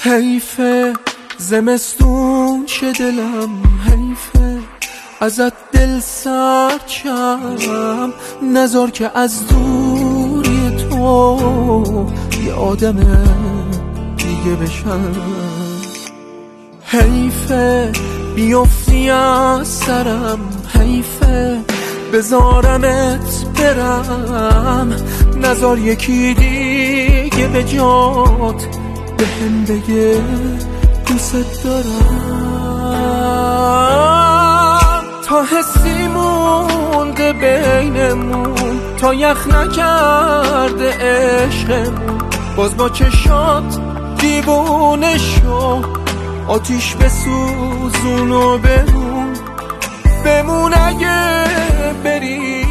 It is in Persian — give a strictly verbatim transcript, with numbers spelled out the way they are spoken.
حیفه زمستون چه دلم حیفه ازت دل سرچم نذار که از دوری تو یه آدم دیگه بشم. حیفه بیفتی از سرم حیفه بذارمت برم نذار یکی دیگه به جات به هم بگه دوست دارم. تا حسی مونده بینمون تا یخ نکرده عشقمون باز با چشات دیوونه شو آتیش بسوزون و بمون بمون اگه بری